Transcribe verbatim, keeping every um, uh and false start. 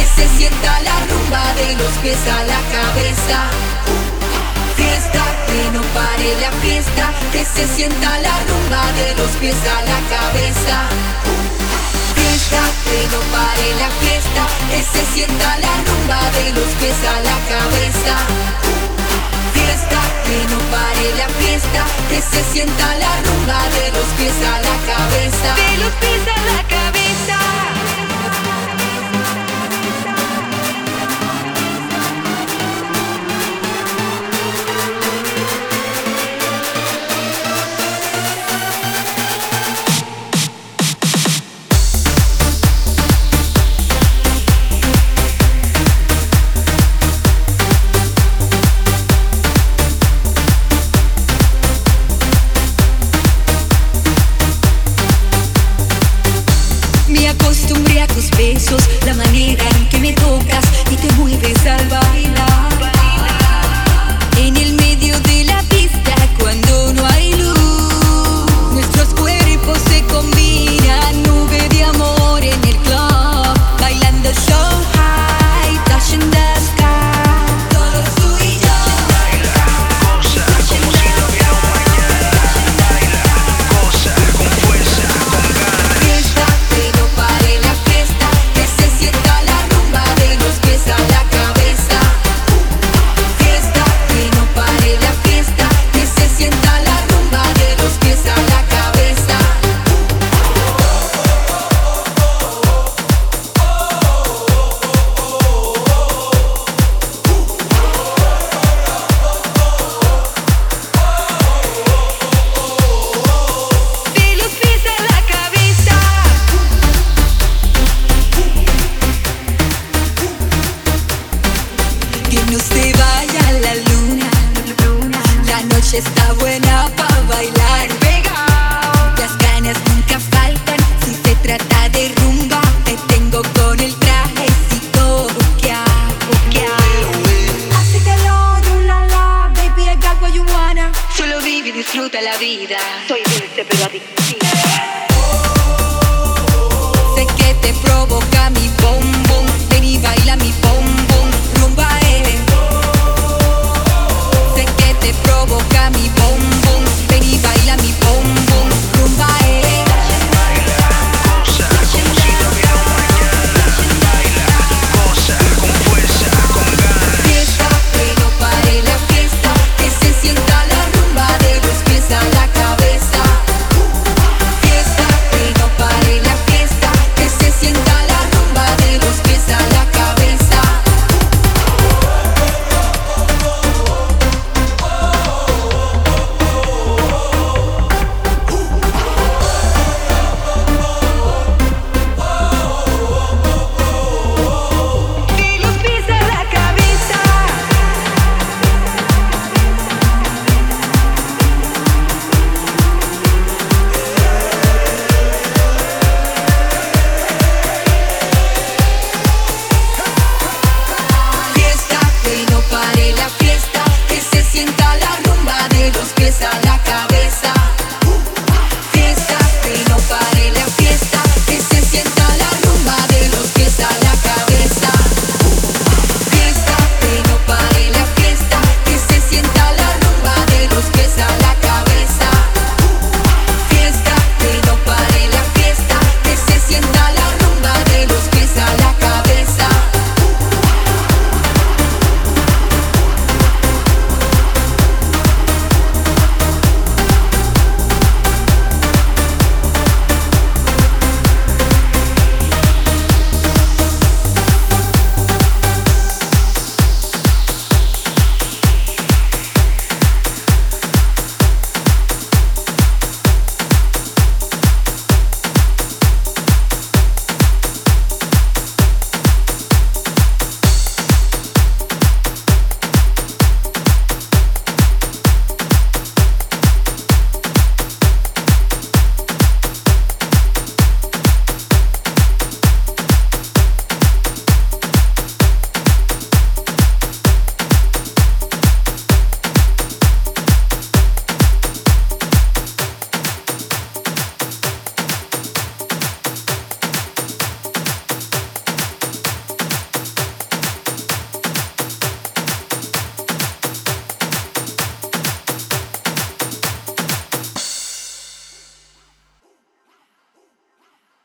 se sienta la rumba de los pies a la cabeza. Fiesta, que no pare la fiesta, que se sienta la rumba de los pies a la cabeza. Fiesta, que no pare la fiesta, que se sienta la rumba de los pies a la cabeza. Fiesta, que no pare la fiesta, que se sienta la rumba de los pies a la cabeza. De los pies a la cabeza. Besos, la manera en que me tocas y te mueves al bailar. En el